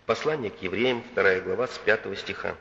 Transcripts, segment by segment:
Послание к евреям, 2 глава, с 5 стиха.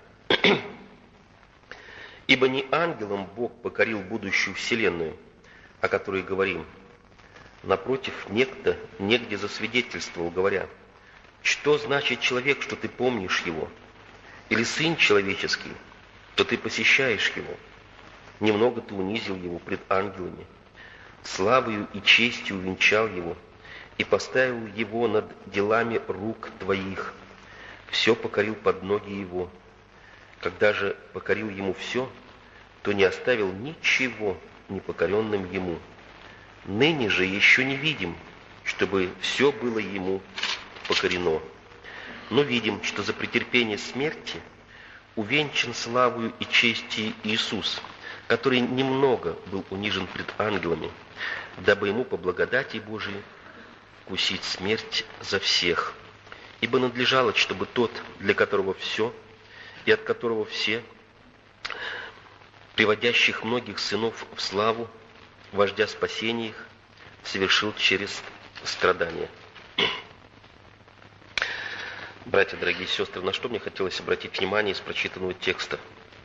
«Ибо не ангелам Бог покорил будущую вселенную, о которой говорим. Напротив, некто негде засвидетельствовал, говоря: что значит человек, что ты помнишь его? Или сын человеческий, что ты посещаешь его? Немного ты унизил его пред ангелами, славою и честью увенчал его, и поставил его над делами рук твоих, все покорил под ноги его. Когда же покорил ему все, то не оставил ничего непокоренным ему. Ныне же еще не видим, чтобы все было ему покорено. Но видим, что за претерпение смерти увенчан славою и честью Иисус, который немного был унижен пред ангелами, дабы ему по благодати Божией вкусить смерть за всех. Ибо надлежало, чтобы тот, для которого все, и от которого все, приводящих многих сынов в славу, вождя спасения их, совершил через страдания». Братья, дорогие сестры, на что мне хотелось обратить внимание из прочитанного текста?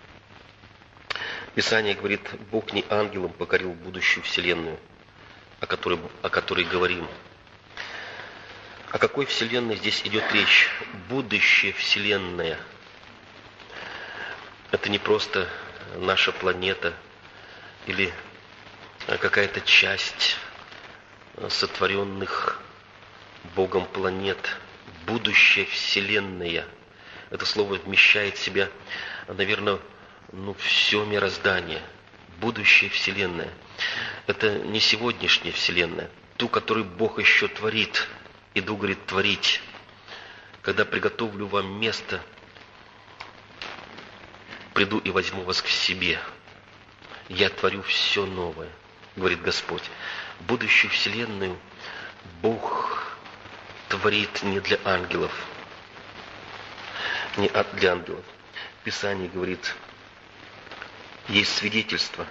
Писание говорит: Бог не ангелам покорил будущую вселенную, о которой говорим. О какой вселенной здесь идет речь? Будущая вселенная. Это не просто наша планета или какая-то часть сотворенных Богом планет. Будущая вселенная. Это слово вмещает в себя, наверное, все мироздание. Будущая вселенная. Это не сегодняшняя вселенная, ту, которую Бог еще творит. Иду, говорит, творить. Когда приготовлю вам место, приду и возьму вас к себе. Я творю все новое, говорит Господь. Будущую вселенную Бог творит не для ангелов. Не для ангелов. Писание говорит, есть свидетельство.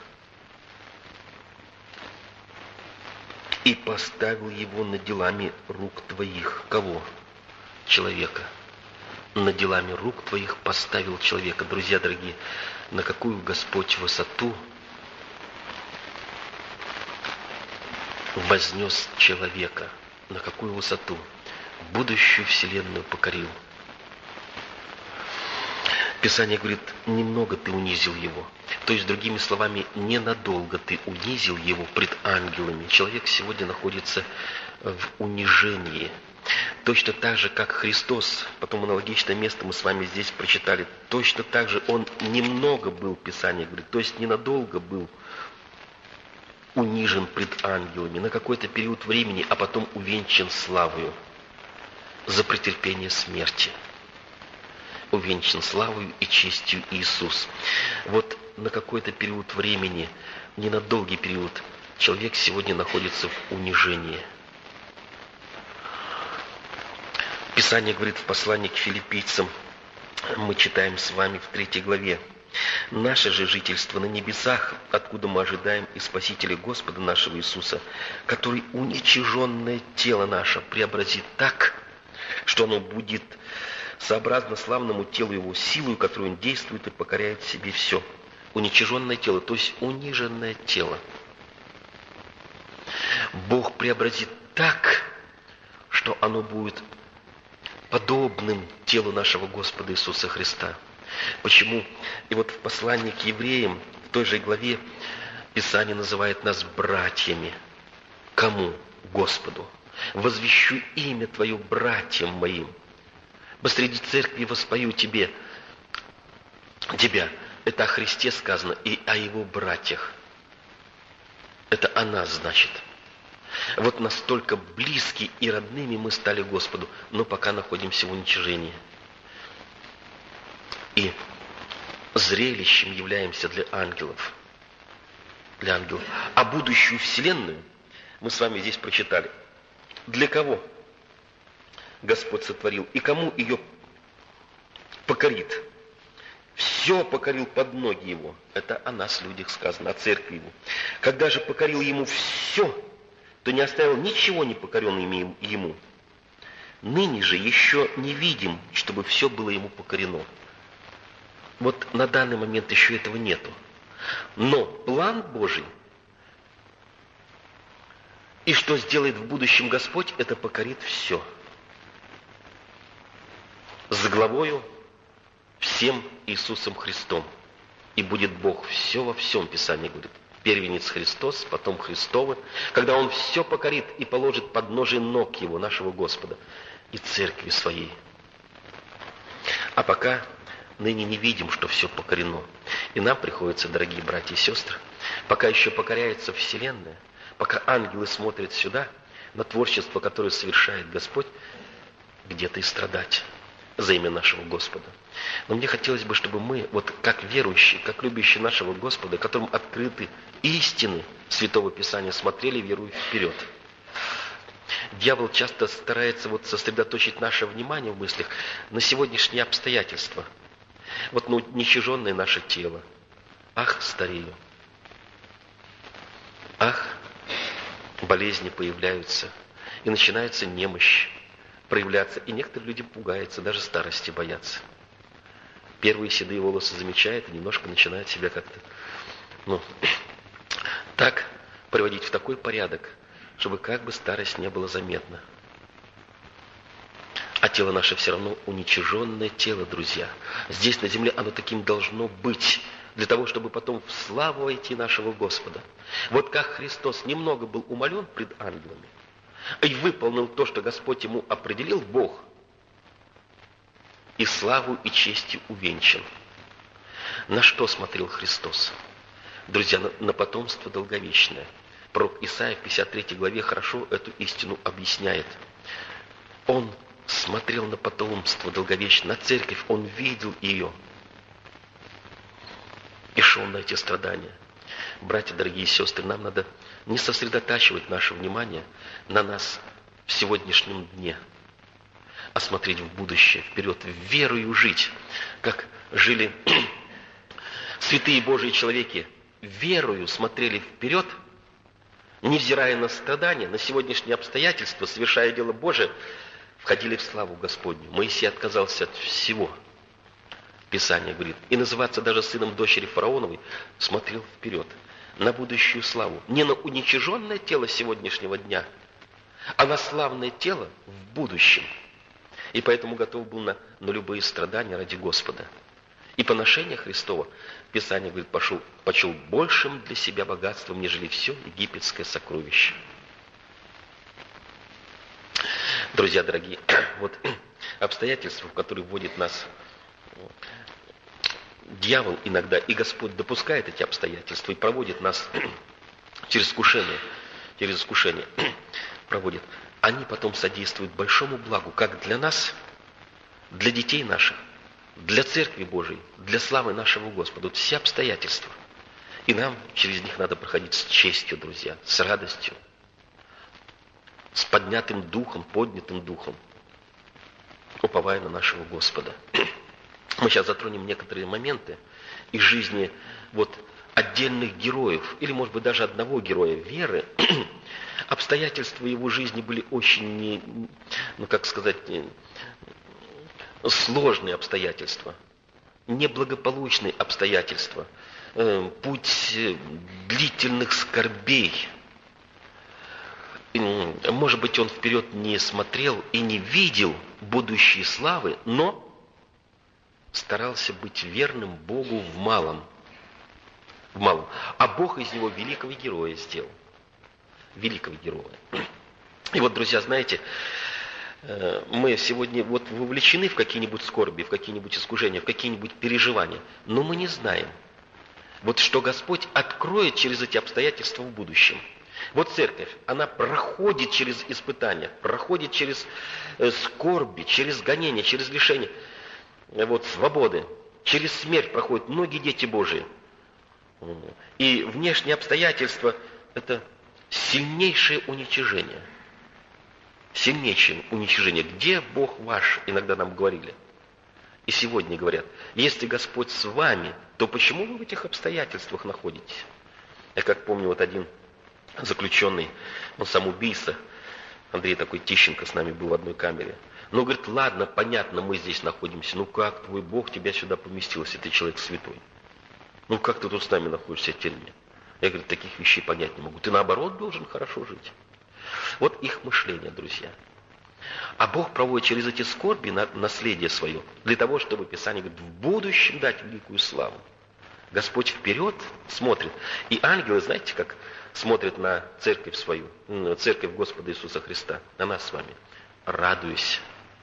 И поставил его над делами рук твоих. Кого? Человека. Над делами рук твоих поставил человека. Друзья дорогие, на какую Господь высоту вознес человека? На какую высоту? Будущую вселенную покорил. Писание говорит, немного ты унизил его. То есть, другими словами, ненадолго ты унизил его пред ангелами. Человек сегодня находится в унижении. Точно так же, как Христос, потом аналогичное место мы с вами здесь прочитали, точно так же Он немного был, Писание говорит, то есть ненадолго был унижен пред ангелами, на какой-то период времени, а потом увенчан славою за претерпение смерти. Увенчан славою и честью Иисус. Вот на какой-то период времени, не на долгий период, человек сегодня находится в унижении. Писание говорит в послании к филиппийцам, мы читаем с вами в 3 главе, «Наше же жительство на небесах, откуда мы ожидаем и Спасителя Господа нашего Иисуса, который уничиженное тело наше преобразит так, что оно будет сообразно славному телу Его, силою, которую Он действует и покоряет себе все». Уничиженное тело, то есть униженное тело. Бог преобразит так, что оно будет подобным телу нашего Господа Иисуса Христа. Почему? И вот в послании к евреям, в той же главе, Писание называет нас братьями. Кому? Господу. «Возвещу имя Твое братьям моим. Посреди церкви воспою тебя». Это о Христе сказано и о Его братьях. Это о нас, значит. Вот настолько близки и родными мы стали Господу, но пока находимся в уничижении. И зрелищем являемся для ангелов. Для ангелов. А будущую вселенную мы с вами здесь прочитали. Для кого Господь сотворил и кому ее покорит? Все покорил под ноги Его. Это о нас, людях, сказано, о церкви Его. Когда же покорил Ему все, то не оставил ничего непокоренным Ему. Ныне же еще не видим, чтобы все было ему покорено. Вот на данный момент еще этого нету. Но план Божий, и что сделает в будущем Господь, это покорит все. С главою всем Иисусом Христом. И будет Бог все во всем, Писание говорит. Первенец Христос, потом Христовы, когда Он все покорит и положит под ножи ног Его, нашего Господа, и церкви своей. А пока ныне не видим, что все покорено. И нам приходится, дорогие братья и сестры, пока еще покоряется Вселенная, пока ангелы смотрят сюда, на творчество, которое совершает Господь, где-то и страдать за имя нашего Господа. Но мне хотелось бы, чтобы мы, вот как верующие, как любящие нашего Господа, которым открыты истины Святого Писания, смотрели, веруя вперед. Дьявол часто старается вот сосредоточить наше внимание в мыслях на сегодняшние обстоятельства. Вот на уничиженное наше тело. Ах, старею. Ах, болезни появляются. И начинается немощь проявляться. И некоторые люди пугаются, даже старости боятся. Первые седые волосы замечают и немножко начинают себя как-то, так приводить в такой порядок, чтобы как бы старость не была заметна. А тело наше все равно уничиженное тело, друзья. Здесь на земле оно таким должно быть, для того, чтобы потом в славу войти нашего Господа. Вот как Христос немного был умолен пред ангелами и выполнил то, что Господь ему определил, Бог, и славу и честью увенчан. На что смотрел Христос? Друзья, на потомство долговечное. Пророк Исаия в 53 главе хорошо эту истину объясняет. Он смотрел на потомство долговечное, на церковь, он видел ее. И шел на эти страдания. Братья, дорогие сестры, нам надо не сосредотачивать наше внимание на нас в сегодняшнем дне, а смотреть в будущее, вперед, верою жить, как жили святые Божьи человеки, верою смотрели вперед, невзирая на страдания, на сегодняшние обстоятельства, совершая дело Божие, входили в славу Господню. Моисей отказался от всего, Писание говорит, и называться даже сыном дочери фараоновой, смотрел вперед, на будущую славу. Не на уничиженное тело сегодняшнего дня, а на славное тело в будущем. И поэтому готов был на любые страдания ради Господа. И поношение Христова, Писание говорит, почел большим для себя богатством, нежели все египетское сокровище. Друзья дорогие, вот обстоятельства, в которые вводит нас дьявол иногда, и Господь допускает эти обстоятельства и проводит нас через искушение проводит, они потом содействуют большому благу, как для нас, для детей наших, для Церкви Божией, для славы нашего Господа. Вот все обстоятельства. И нам через них надо проходить с честью, друзья, с радостью, с поднятым духом, уповая на нашего Господа. Мы сейчас затронем некоторые моменты из жизни вот отдельных героев, или, может быть, даже одного героя веры. Обстоятельства его жизни были очень, сложные обстоятельства, неблагополучные обстоятельства, путь длительных скорбей. Может быть, он вперед не смотрел и не видел будущей славы, но старался быть верным Богу в малом. А Бог из него великого героя сделал. Великого героя. И вот, друзья, знаете, мы сегодня вот вовлечены в какие-нибудь скорби, в какие-нибудь искушения, в какие-нибудь переживания, но мы не знаем, вот что Господь откроет через эти обстоятельства в будущем. Вот церковь, она проходит через испытания, проходит через скорби, через гонения, через лишения свободы, через смерть проходят многие дети Божии. И внешние обстоятельства – это сильнейшее уничижение. Сильнейшее уничижение. Где Бог ваш, иногда нам говорили. И сегодня говорят, если Господь с вами, то почему вы в этих обстоятельствах находитесь? Я как помню, вот один заключенный, он сам убийца, Андрей такой Тищенко с нами был в одной камере. Ну, говорит, ладно, понятно, мы здесь находимся. Ну, как твой Бог тебя сюда поместил, если ты человек святой? Ну, как ты тут с нами находишься, отель мне? Я, говорит, таких вещей понять не могу. Ты, наоборот, должен хорошо жить. Вот их мышление, друзья. А Бог проводит через эти скорби наследие свое, для того, чтобы, Писание говорит, в будущем дать великую славу. Господь вперед смотрит. И ангелы, знаете, как смотрят на церковь свою, церковь Господа Иисуса Христа, на нас с вами, радуясь,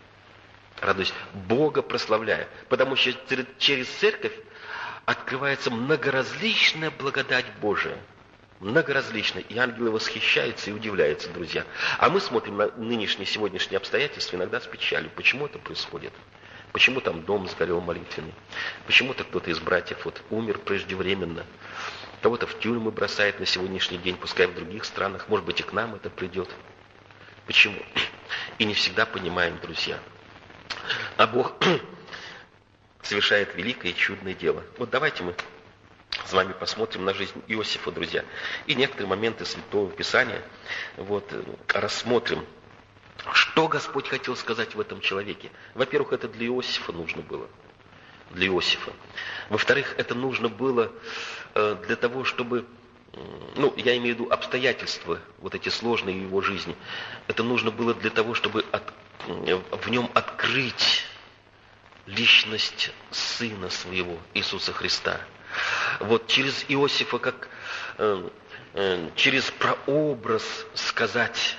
Бога прославляя. Потому что через церковь открывается многоразличная благодать Божия. Многоразличная. И ангелы восхищаются и удивляются, друзья. А мы смотрим на нынешние, сегодняшние обстоятельства иногда с печалью. Почему это происходит? Почему там дом сгорел молитвенный? Почему-то кто-то из братьев умер преждевременно. Кого-то в тюрьмы бросает на сегодняшний день, пускай в других странах. Может быть, и к нам это придет. Почему? И не всегда понимаем, друзья. А Бог совершает великое и чудное дело. Вот давайте мы с вами посмотрим на жизнь Иосифа, друзья. И некоторые моменты Святого Писания рассмотрим. Что Господь хотел сказать в этом человеке? Во-первых, это для Иосифа нужно было. Для Иосифа. Во-вторых, это нужно было для того, чтобы, я имею в виду обстоятельства, вот эти сложные в его жизни. Это нужно было для того, чтобы в нем открыть личность Сына Своего, Иисуса Христа. Вот через Иосифа, как через прообраз сказать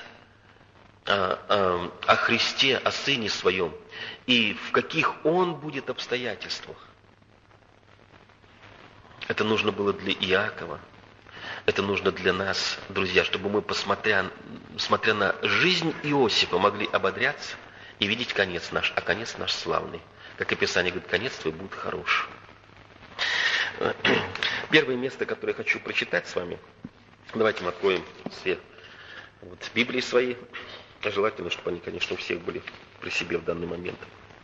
о Христе, о Сыне Своем, и в каких Он будет обстоятельствах. Это нужно было для Иакова, это нужно для нас, друзья, чтобы мы, смотря на жизнь Иосифа, могли ободряться и видеть конец наш, а конец наш славный. Как и Писание говорит, конец твой будет хорош. Первое место, которое я хочу прочитать с вами, давайте мы откроем все Библии свои. Желательно, чтобы они, конечно, у всех были при себе в данный момент.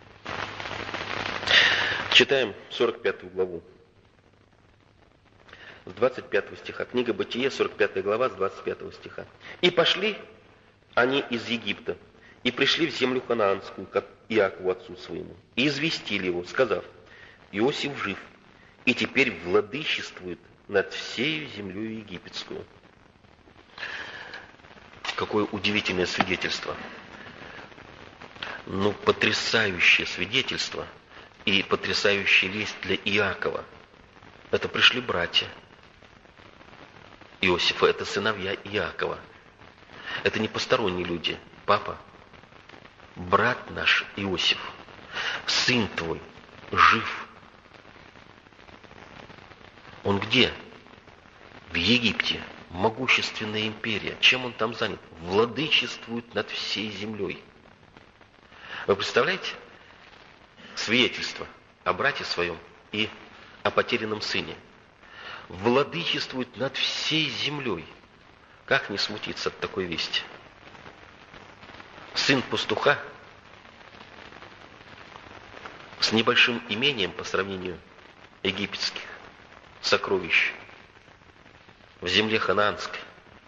Читаем 45 главу. С 25 стиха. Книга Бытие, 45 глава, с 25 стиха. «И пошли они из Египта, и пришли в землю ханаанскую, к Иакову отцу своему, и известили его, сказав: Иосиф жив, и теперь владычествует над всею землей египетскую». Какое удивительное свидетельство. Потрясающее свидетельство и потрясающая весть для Иакова. Это пришли братья Иосифа, это сыновья Иакова. Это не посторонние люди. Папа, брат наш Иосиф, сын твой жив. Он где? В Египте. Могущественная империя. Чем он там занят? Владычествует над всей землей. Вы представляете? Свидетельство о брате своем и о потерянном сыне. Владычествует над всей землей. Как не смутиться от такой вести? Сын пастуха с небольшим имением по сравнению египетских сокровищ в земле ханаанской.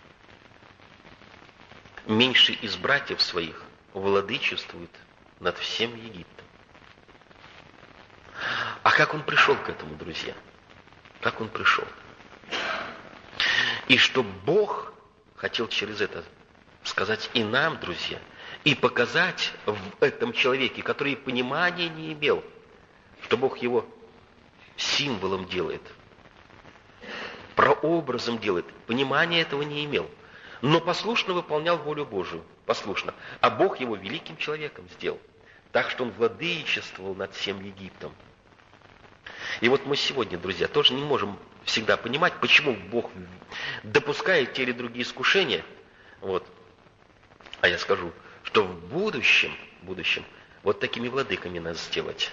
Меньший из братьев своих владычествует над всем Египтом. А как он пришел к этому, друзья? Как он пришел? И что Бог хотел через это сказать и нам, друзья, и показать в этом человеке, который понимания не имел, что Бог его символом делает, прообразом делает, понимания этого не имел, но послушно выполнял волю Божию, послушно. А Бог его великим человеком сделал, так что он владычествовал над всем Египтом. И вот мы сегодня, друзья, тоже не можем всегда понимать, почему Бог допускает те или другие искушения. А я скажу, что в будущем вот такими владыками нас сделать.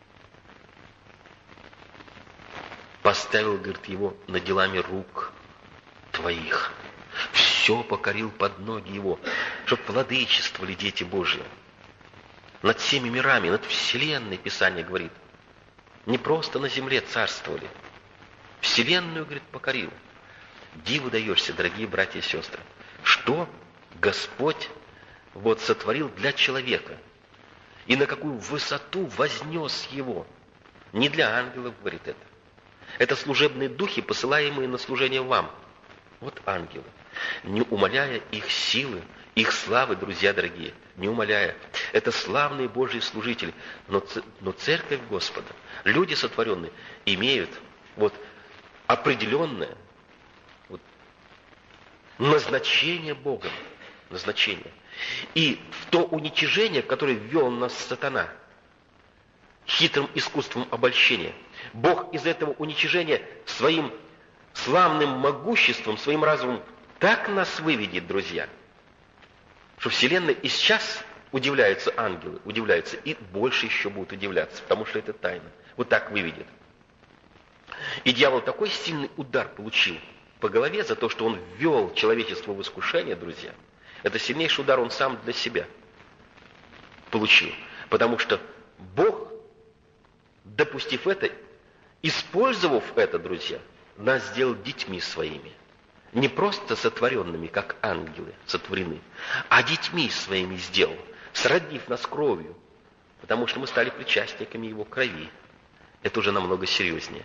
Поставил, говорит, его над делами рук твоих. Все покорил под ноги его, чтобы владычествовали дети Божьи. Над всеми мирами, над вселенной, Писание говорит. Не просто на земле царствовали. Вселенную, говорит, покорил. Диву даешься, дорогие братья и сестры. Что Господь сотворил для человека. и на какую высоту вознес его. Не для ангелов, говорит это. Это служебные духи, посылаемые на служение вам. Вот ангелы. Не умаляя их силы, их славы, друзья дорогие, не умаляя. Это славные Божьи служители. Но церковь Господа, люди сотворенные, имеют вот определенное вот назначение Богом. Назначение. И в то уничижение, которое ввел нас сатана, хитрым искусством обольщения, Бог из этого уничижения своим славным могуществом, своим разумом так нас выведет, друзья, что Вселенная и сейчас удивляются ангелы, удивляются, и больше еще будут удивляться, потому что это тайна. Вот так выведет. И дьявол такой сильный удар получил по голове за то, что он ввел человечество в искушение, друзья. Это сильнейший удар он сам для себя получил. Потому что Бог, допустив это, использовав это, друзья, нас сделал детьми своими. Не просто сотворенными, как ангелы сотворены, а детьми своими сделал, сроднив нас кровью, потому что мы стали причастниками Его крови. Это уже намного серьезнее.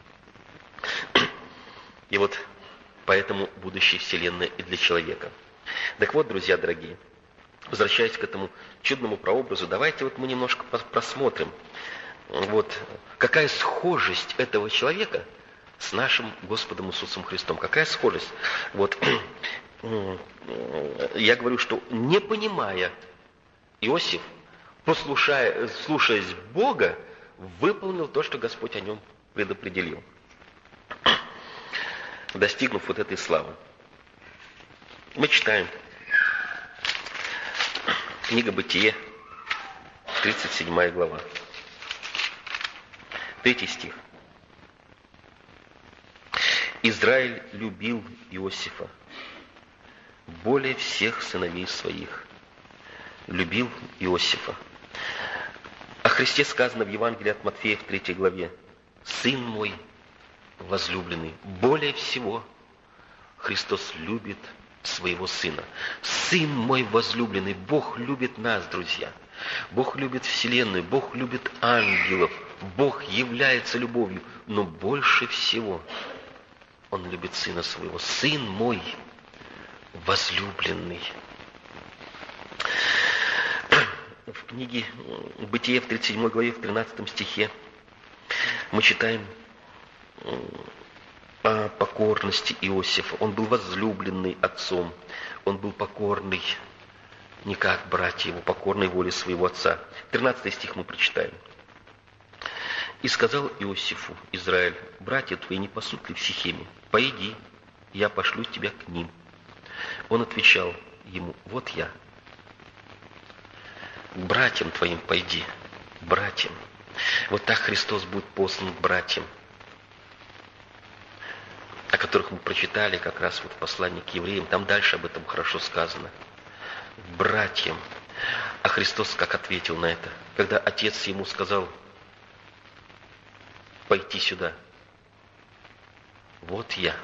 И вот поэтому будущее Вселенной и для человека. Так вот, друзья дорогие, возвращаясь к этому чудному прообразу, давайте вот мы немножко просмотрим, вот какая схожесть этого человека с нашим Господом Иисусом Христом. Какая схожесть? Вот я говорю, что не понимая, Иосиф, слушаясь Бога, выполнил то, что Господь о нем предопределил, достигнув вот этой славы. Мы читаем книга Бытие, 37 глава, 3 стих. Израиль любил Иосифа более всех сыновей своих. Любил Иосифа. О Христе сказано в Евангелии от Матфея в 3 главе. Сын мой возлюбленный. Более всего Христос любит своего Сына. Сын мой возлюбленный. Бог любит нас, друзья. Бог любит Вселенную. Бог любит ангелов. Бог является любовью. Но больше всего Он любит Сына Своего. Сын мой возлюбленный. В книге Бытие в 37 главе, в 13 стихе мы читаем о покорности Иосифа. Он был возлюбленный отцом. Он был покорный, не как братья его, покорной воле своего отца. 13 стих мы прочитаем. «И сказал Иосифу Израиль: братья твои не пасут ли в Сихеме? Пойди, я пошлю тебя к ним». Он отвечал ему: вот я. К братьям твоим пойди, братьям. Вот так Христос будет послан к братьям, о которых мы прочитали как раз вот в послании к евреям. Там дальше об этом хорошо сказано. Братьям. А Христос как ответил на это? Когда отец ему сказал: пойти сюда. Вот я.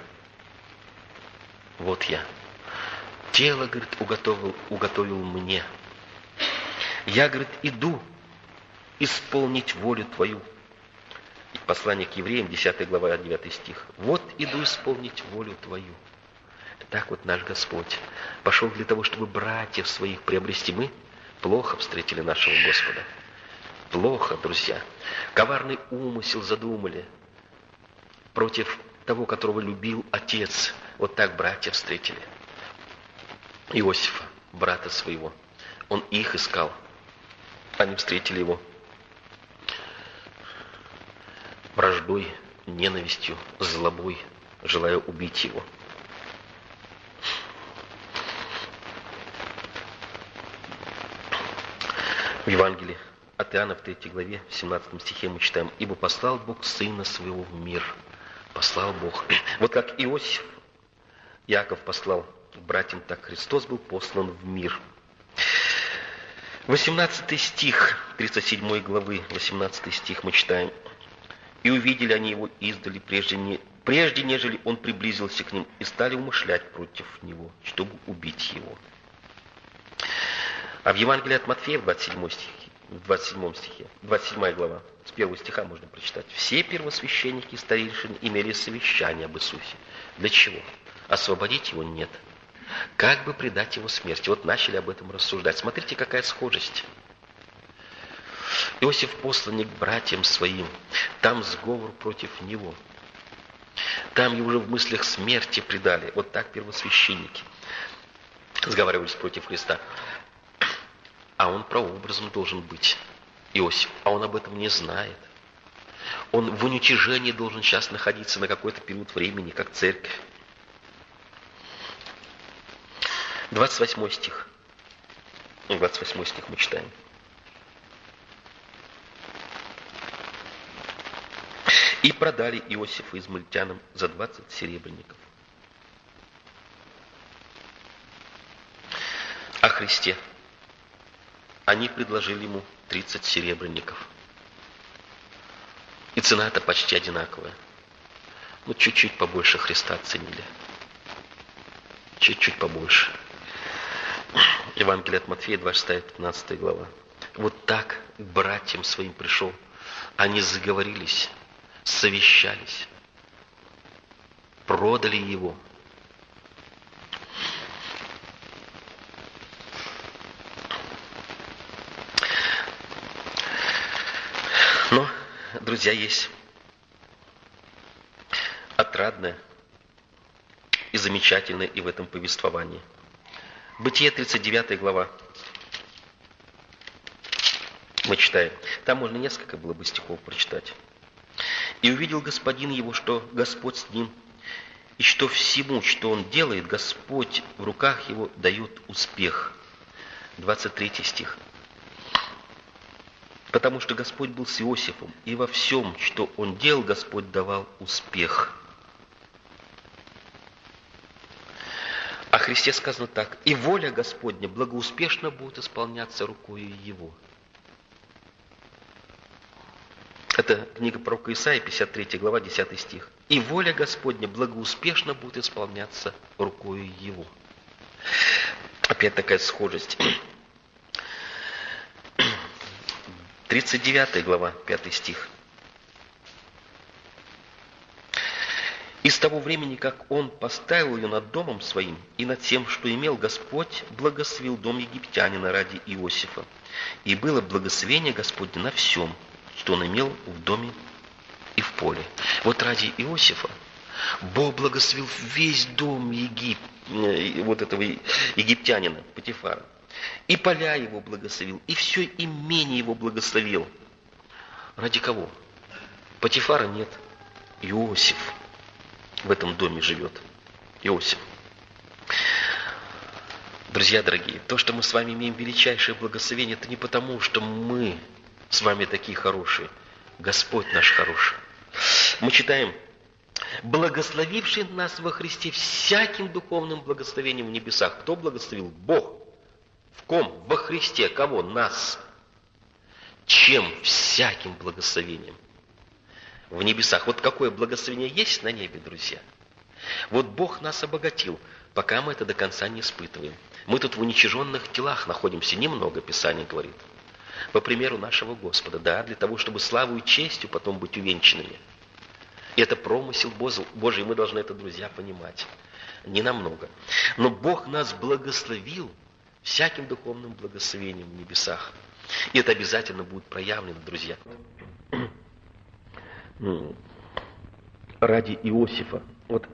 Вот я. Тело, говорит, уготовил мне. Я, говорит, иду исполнить волю твою. И послание к евреям, 10 глава, 9 стих. Вот иду исполнить волю твою. Так вот наш Господь пошел для того, чтобы братьев своих приобрести. Мы плохо встретили нашего Господа. Плохо, друзья. Коварный умысел задумали против того, которого любил Отец. Вот так братья встретили Иосифа, брата своего. Он их искал. Они встретили его враждой, ненавистью, злобой, желая убить его. В Евангелии от Иоанна в 3 главе, в 17 стихе мы читаем: «Ибо послал Бог Сына Своего в мир». Послал Бог. Вот как Иосиф, Иаков послал к братьям, так Христос был послан в мир. 18 стих 37 главы, 18 стих мы читаем: «И увидели они его издали, прежде нежели он приблизился к ним, и стали умышлять против него, чтобы убить его». А в Евангелии от Матфея, в 27 в 27 стихе, 27 глава, с 1 стиха можно прочитать. Все первосвященники и старейшины имели совещание об Иисусе. Для чего? Освободить его? Нет. Как бы предать его смерти? Вот начали об этом рассуждать. Смотрите, какая схожесть. Иосиф посланник к братьям своим. Там сговор против него. Там его уже в мыслях смерти предали. Вот так первосвященники сговаривались против Христа. А он прообразом должен быть, Иосиф. А он об этом не знает. Он в уничижении должен сейчас находиться на какой-то период времени, как церковь. 28 стих. 28 стих мы читаем. И продали Иосифа измаильтянам за 20 серебряников. О Христе. Они предложили ему 30 серебряников. И цена-то почти одинаковая. Ну, чуть-чуть побольше Христа оценили. Чуть-чуть побольше. Евангелие от Матфея, 26-15 глава. Вот так к братьям своим пришел. Они заговорились, совещались, продали его. Но, друзья, есть отрадное и замечательное и в этом повествовании. Бытие, 39 глава. Мы читаем. Там можно несколько было бы стихов прочитать. «И увидел господин его, что Господь с ним, и что всему, что он делает, Господь в руках его дает успех». 23 стих. «Потому что Господь был с Иосифом, и во всем, что он делал, Господь давал успех». О Христе сказано так: «И воля Господня благоуспешно будет исполняться рукою его». Это книга пророка Исаии, 53 глава, 10 стих. «И воля Господня благоуспешно будет исполняться рукою его». Опять такая схожесть. 39 глава, 5 стих. «И с того времени, как он поставил ее над домом своим и над тем, что имел, Господь благословил дом египтянина ради Иосифа. И было благословение Господне на всем, что он имел в доме и в поле». Вот ради Иосифа Бог благословил весь дом вот этого египтянина Потифара. И поля его благословил, и все имение его благословил. Ради кого? Потифара нет. Иосиф в этом доме живет. Иосиф. Друзья дорогие, то, что мы с вами имеем величайшее благословение, это не потому, что мы с вами такие хорошие. Господь наш хороший. Мы читаем: «Благословивший нас во Христе всяким духовным благословением в небесах». Кто благословил? Бог. В ком? Во Христе. Кого? Нас. Чем? Всяким благословением в небесах. Вот какое благословение есть на небе, друзья. Вот Бог нас обогатил, пока мы это до конца не испытываем. Мы тут в уничиженных телах находимся, немного Писание говорит. По примеру нашего Господа, да, для того, чтобы славу и честью потом быть увенчанными. И это промысел Божий, мы должны это, друзья, понимать. Не намного. Но Бог нас благословил всяким духовным благословением в небесах. И это обязательно будет проявлено, друзья. Ради Иосифа. Вот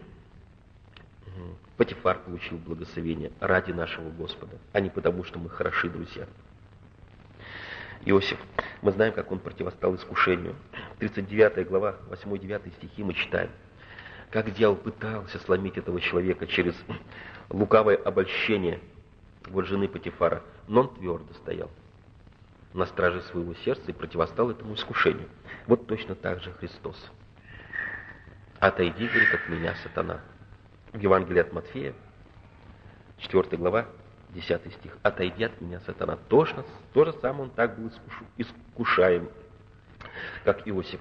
Потифар получил благословение ради нашего Господа, а не потому, что мы хороши, друзья. Иосиф, мы знаем, как он противостал искушению. 39 глава, 8-9 стихи мы читаем. Как дьявол пытался сломить этого человека через лукавое обольщение вот жены Потифара, но он твердо стоял на страже своего сердца и противостал этому искушению. Вот точно так же Христос. «Отойди, говорит, от меня, сатана». В Евангелии от Матфея, 4 глава, 10 стих. «Отойди от меня, сатана». То же самое он так был искушаем, как Иосиф.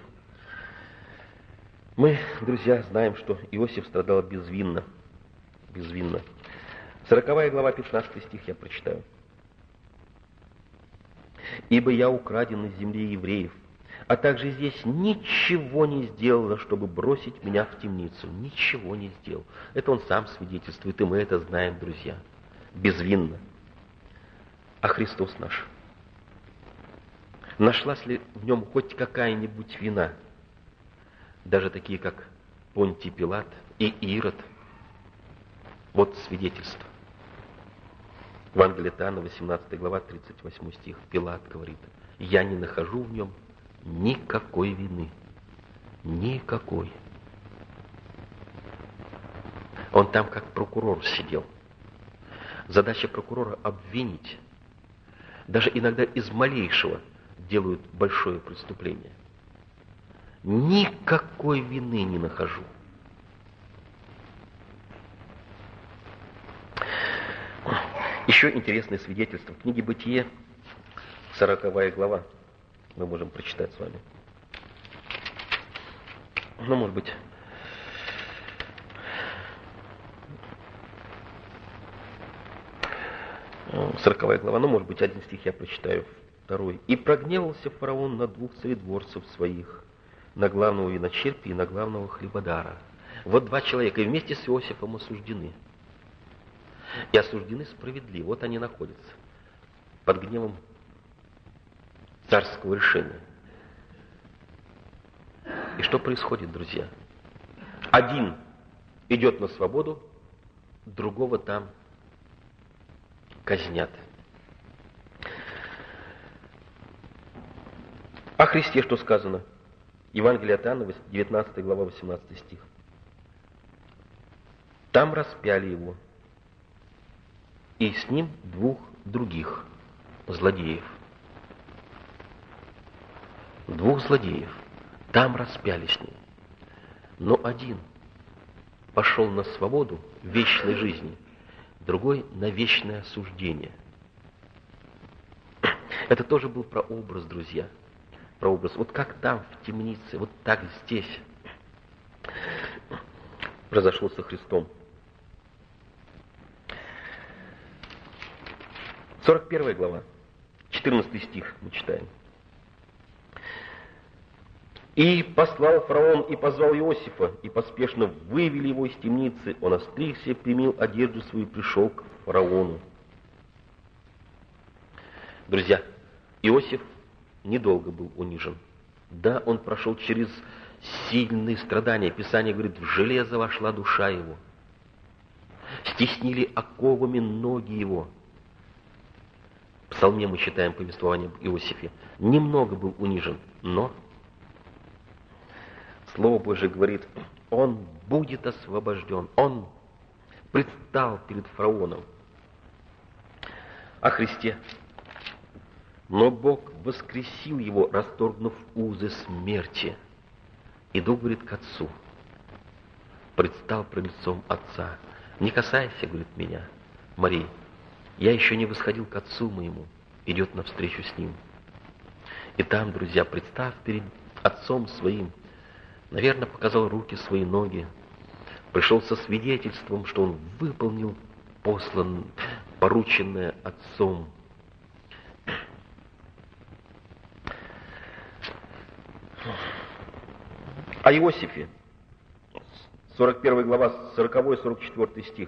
Мы, друзья, знаем, что Иосиф страдал безвинно. Безвинно. 40 глава, 15 стих я прочитаю. ибо я украден из земли евреев, а также здесь ничего не сделала, чтобы бросить меня в темницу. Ничего не сделал. Это он сам свидетельствует, и мы это знаем, друзья. Безвинно. А Христос наш? Нашлась ли в нем хоть какая-нибудь вина? Даже такие, как Понтий Пилат и Ирод. Вот свидетельство. Евангелие от Иоанна, 18 глава, 38 стих. Пилат говорит: «Я не нахожу в нем никакой вины». Никакой. Он там как прокурор сидел. Задача прокурора — обвинить. Даже иногда из малейшего делают большое преступление. Никакой вины не нахожу. Еще интересное свидетельство. В книге «Бытие», 40 глава, мы можем прочитать с вами. Ну, может быть, сороковая глава, ну, может быть, один стих я прочитаю, второй. «И прогневался фараон на 2 царедворцев своих, на главного виночерпия и на главного хлебодара». Вот 2 человека, и вместе с Иосифом осуждены. И осуждены справедливо. Вот они находятся под гневом царского решения. И что происходит, друзья? Один идет на свободу, другого там казнят. О Христе что сказано? Евангелие от Иоанна, 19 глава, 18 стих. Там распяли его, и с ним 2 других злодеев. 2 злодеев. Там распяли с ним. Но один пошел на свободу вечной жизни, другой на вечное осуждение. Это тоже был прообраз, друзья. Прообраз. Вот как там, в темнице, вот так здесь произошло со Христом. 41 глава, 14 стих мы читаем. «И послал фараон и позвал Иосифа, и поспешно вывели его из темницы. Он остригся, примил одежду свою, пришел к фараону». Друзья, Иосиф недолго был унижен. Да, он прошел через сильные страдания. Писание говорит, в железо вошла душа его. Стеснили оковами ноги его. В Псалме мы читаем повествование об Иосифе. Немного был унижен, но Слово Божие говорит, он будет освобожден. Он предстал перед фараоном. О Христе. Но Бог воскресил его, расторгнув узы смерти. Иду, говорит, к Отцу. Предстал пред лицом Отца. Не касайся, говорит, меня, Мария. Я еще не восходил к Отцу моему. Идет навстречу с Ним. И там, друзья, представ перед Отцом своим, наверное, показал руки, свои ноги, пришел со свидетельством, что он выполнил порученное Отцом. О Иосифе, 41 глава, 40-44 стих.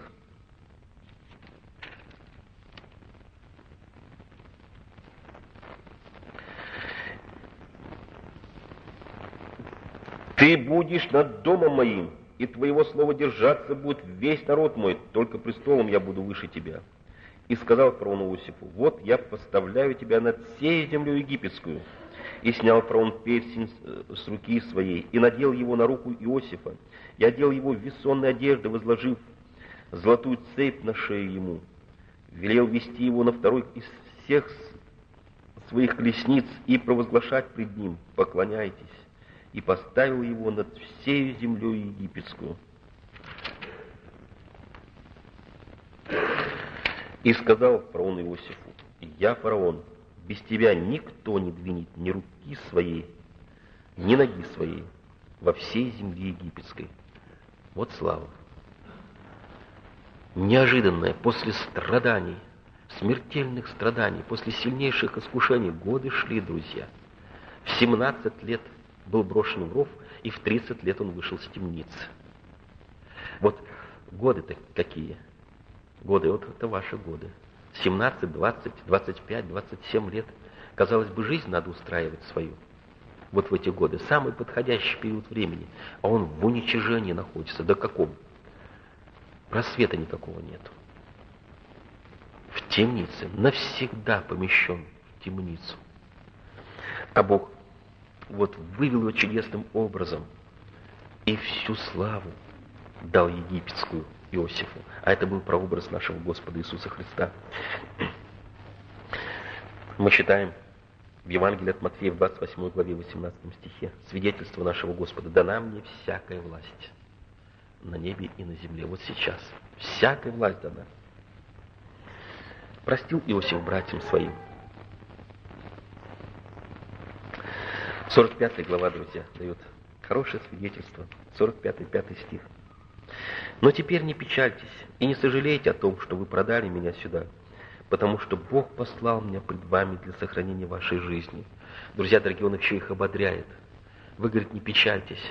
«Ты будешь над домом моим, и твоего слова держаться будет весь народ мой, только престолом я буду выше тебя». И сказал фараон Иосифу, вот я поставляю тебя над всей землей египетскую. И снял фараон перстень с руки своей, и надел его на руку Иосифа, и одел его в весонные одежды, возложив золотую цепь на шею ему. Велел вести его на второй из всех своих колесниц и провозглашать пред ним, поклоняйтесь. И поставил его над всей землей египетскую. И сказал фараон Иосифу, я фараон, без тебя никто не двинет ни руки своей, ни ноги своей во всей земле египетской. Вот слава. Неожиданная, после страданий, смертельных страданий, после сильнейших искушений. Годы шли, друзья. В 17 лет был брошен в ров, и в 30 лет он вышел с темницы. Вот годы-то какие? Годы, вот это ваши годы. 17, 20, 25, 27 лет. Казалось бы, жизнь надо устраивать свою. Вот в эти годы. Самый подходящий период времени. А он в уничижении находится. До каком? Просвета никакого нету. В темнице. Навсегда помещен в темницу. А Бог вот вывел его чудесным образом. И всю славу дал египетскую Иосифу. А это был прообраз нашего Господа Иисуса Христа. Мы читаем в Евангелии от Матфея в 28 главе 18 стихе. Свидетельство нашего Господа. Дана мне всякая власть на небе и на земле. Вот сейчас. Всякая власть дана. Простил Иосиф братьям своим. 45 глава, друзья, дает хорошее свидетельство. 45-5 стих. Но теперь не печальтесь и не сожалейте о том, что вы продали меня сюда, потому что Бог послал меня пред вами для сохранения вашей жизни. Друзья дорогие, Он еще их ободряет. Вы, говорит, не печальтесь.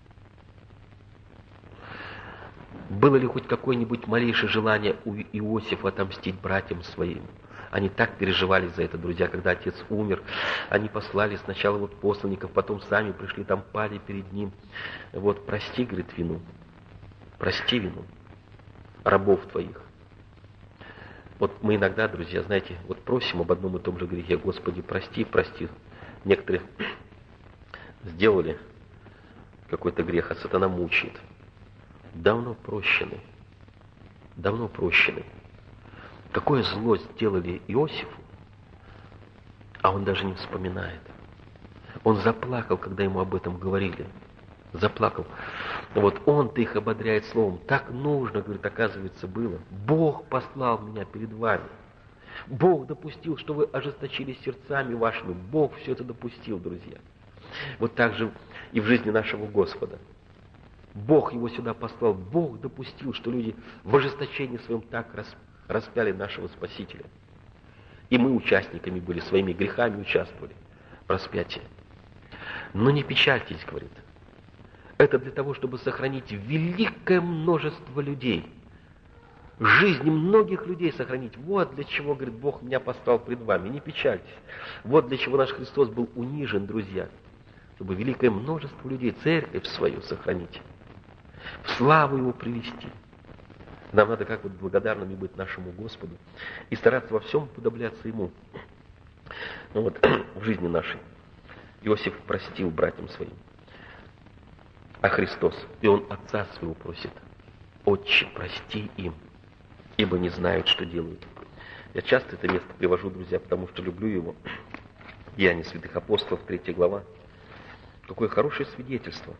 Было ли хоть какое-нибудь малейшее желание у Иосифа отомстить братьям своим? Они так переживали за это, друзья, когда отец умер. Они послали сначала вот посланников, потом сами пришли, там пали перед ним. Вот, прости, говорит, вину. Прости вину рабов твоих. Вот мы иногда, друзья, знаете, вот просим об одном и том же грехе. Господи, прости, прости. Некоторые сделали какой-то грех, а сатана мучает. Давно прощены. Давно прощены. Какое зло сделали Иосифу, а он даже не вспоминает. Он заплакал, когда ему об этом говорили. Заплакал. Вот он-то их ободряет словом. Так нужно, говорит, оказывается, было. Бог послал меня перед вами. Бог допустил, что вы ожесточились сердцами вашими. Бог все это допустил, друзья. Вот так же и в жизни нашего Господа. Бог его сюда послал. Бог допустил, что люди в ожесточении своем так распяли нашего Спасителя. И мы участниками были, своими грехами участвовали в распятии. Но не печальтесь, говорит. Это для того, чтобы сохранить великое множество людей. Жизни многих людей сохранить. Вот для чего, говорит, Бог меня послал пред вами. Не печальтесь. Вот для чего наш Христос был унижен, друзья. Чтобы великое множество людей, церковь свою сохранить. В славу Его привести. Нам надо как вот благодарными быть нашему Господу и стараться во всем уподобляться Ему. Ну вот, в жизни нашей Иосиф простил братьям своим. А Христос, и Он Отца Своего просит: Отче, прости им, ибо не знают, что делают. Я часто это место привожу, друзья, потому что люблю его. Деяния святых апостолов, 3 глава. Какое хорошее свидетельство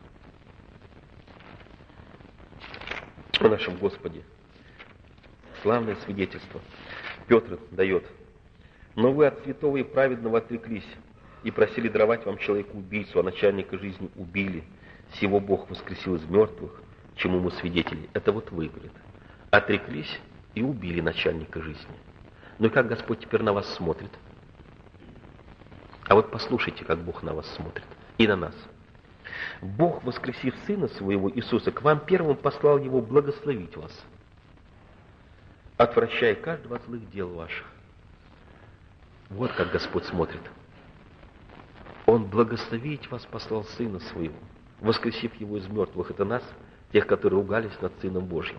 о нашем Господе. Славное свидетельство. Петр дает. Но вы от святого и праведного отреклись и просили даровать вам человека-убийцу, а начальника жизни убили. Сего Бог воскресил из мертвых, чему мы свидетели. Это вот вы, говорит. Отреклись и убили начальника жизни. Ну и как Господь теперь на вас смотрит? А вот послушайте, как Бог на вас смотрит. И на нас. Бог, воскресив Сына Своего Иисуса, к вам первым послал Его благословить вас, отвращая каждого от злых дел ваших. Вот как Господь смотрит. Он благословить вас послал Сына Своего, воскресив Его из мертвых. Это нас, тех, которые ругались над Сыном Божьим.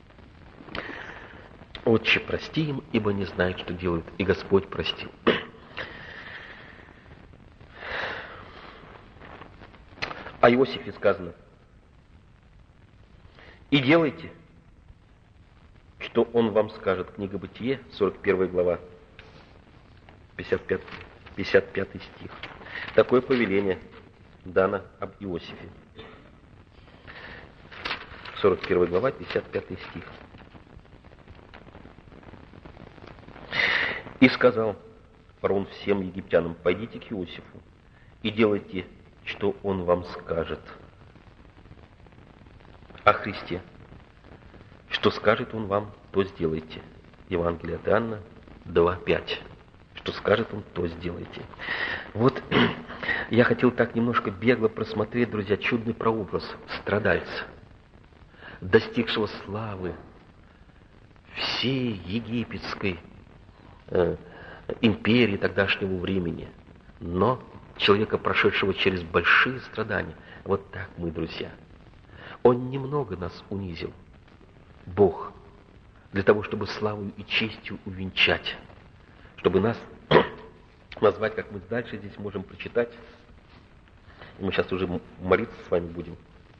Отче, прости им, ибо не знают, что делают. И Господь простил. О Иосифе сказано: и делайте, что он вам скажет. Книга Бытие, 41 глава, 55 стих. Такое повеление дано об Иосифе. 41 глава, 55 стих. И сказал фараон всем египтянам: пойдите к Иосифу и делайте, что он вам скажет. О Христе: что скажет он вам, то сделайте. Евангелие от Иоанна, 2:5. Что скажет он, то сделайте. Вот я хотел так немножко бегло просмотреть, друзья, чудный прообраз страдальца, достигшего славы всей египетской империи тогдашнего времени, но человека, прошедшего через большие страдания. Вот так мы, друзья. Он немного нас унизил, Бог, для того, чтобы славою и честью увенчать, чтобы нас назвать, как мы дальше здесь можем прочитать. И мы сейчас уже молиться с вами будем.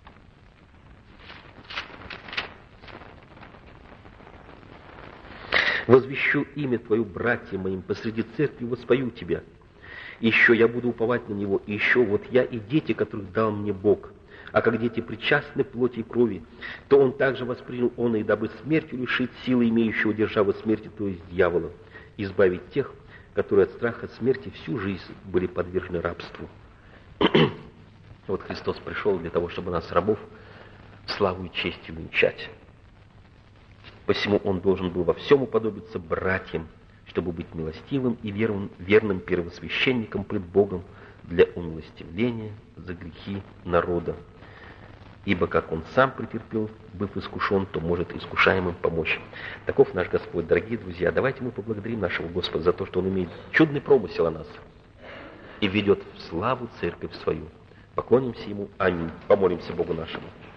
«Возвещу имя Твое, братьям моим, посреди церкви воспою Тебя. Еще я буду уповать на Него, и еще вот я и дети, которых дал мне Бог. А как дети причастны плоти и крови, то Он также воспринял он, и дабы смертью лишить силы имеющего державу смерти, то есть дьявола, избавить тех, которые от страха смерти всю жизнь были подвержены рабству». Вот Христос пришел для того, чтобы нас, рабов, славу и честью венчать. Посему Он должен был во всем уподобиться братьям, чтобы быть милостивым и верным первосвященником пред Богом для умилостивления за грехи народа. Ибо как Он сам претерпел, быв искушен, то может искушаемым помочь. Таков наш Господь. Дорогие друзья, давайте мы поблагодарим нашего Господа за то, что Он имеет чудный промысел о нас и ведет в славу церковь свою. Поклонимся Ему. Аминь. Помолимся Богу нашему.